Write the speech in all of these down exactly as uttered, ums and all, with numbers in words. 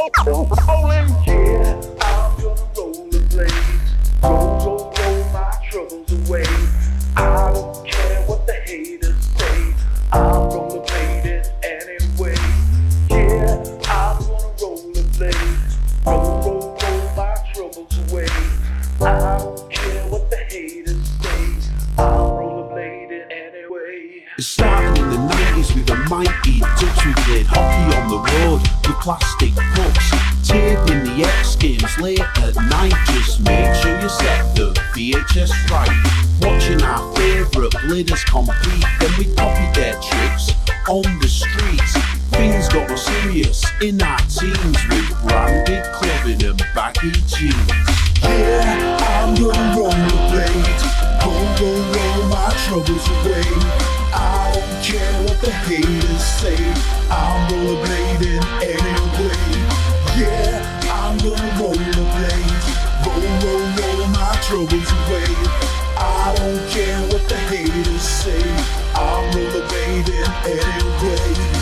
rolling. Yeah, I'm gonna rollerblade. Roll, roll, roll my troubles away. I don't care what the haters say. I'm rollerblading anyway. Yeah, I'm gonna rollerblade. Roll, roll, roll my troubles away. I don't care what the haters say. I'm rollerblading anyway. It started in the nineties with a mighty Dutch. We played hockey on the road with plastic pucks, taping the X Games late at night. Just make sure you set the V H S right. Watching our favourite bleeders compete, then we copied their tricks on the streets. Things got more serious in our teens with branded clothing and baggy jeans. Yeah, I'm gonna rollerblade. Roll, roll, roll my troubles away. I don't care what the haters say. I'm rollerblading anyway. Yeah, I'm gonna rollerblade. Roll, roll, roll my troubles away. I don't care what the haters say. I'm rollerblading anyway.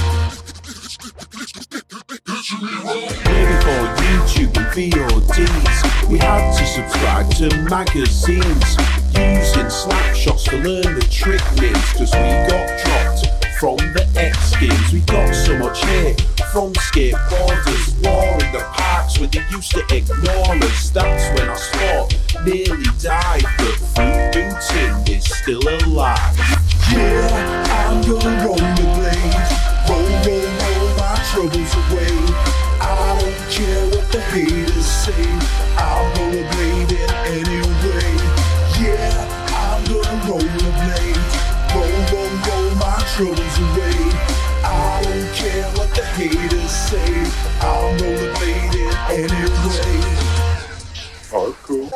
Way before YouTube and V O Ds, we had to subscribe to magazines, using snapshots to learn the trick names, cause we got dropped from the X Games. We got so much hate from skateboarders, war in the parks where they used to ignore us. That's when I thought nearly died, but Fruit Booting is still alive. Yeah, I'm gonna rollerblade. Roll, roll, roll my troubles away. I don't care what the haters say. I'm rollerblading anyway. Yeah, I'm gonna rollerblade. Roll, roll, roll my troubles away. I don't care what the haters say. I'm rollerblading anyway. Oh, cool.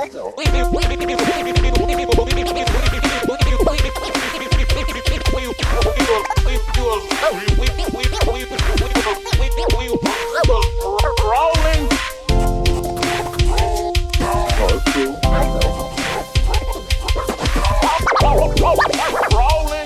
Rolling. Oh, cool. Rolling.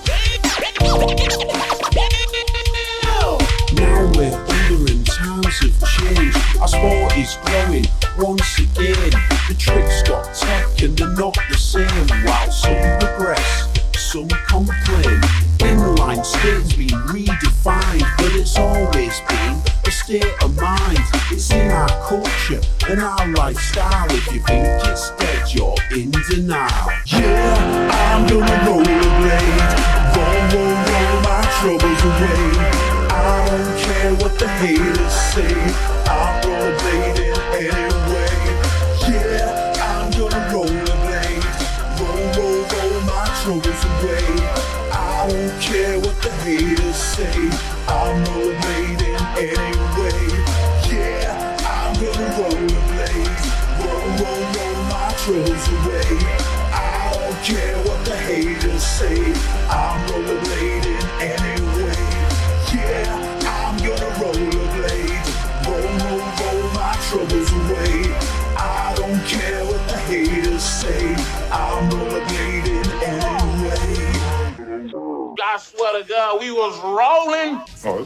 Now we're older and times have changed. Our sport is growing once again. The tricks got tech and they're not the same. While some progress, some complain. Inline skating's been redefined, but it's always been a state of mind. It's in our culture and our lifestyle. If you think it's dead, you're in denial. Yeah, I'm gonna rollerblade. Roll, roll, roll my troubles away. I don't care what the haters say. I'm rollerblading anyway. Yeah, I'm gonna rollerblade. Roll, roll, roll my troubles away. I don't care what the haters say. I'm rollerblading anyway. Yeah, I'm gonna rollerblade. Roll, roll, roll my troubles away. I don't care what the haters say. I'm rollerblading anyway. Yeah, I'm gonna rollerblade. Roll, roll, roll my troubles away. I don't care what the haters say. I'm rollerblading anyway. I swear to God, we was rolling. Oh,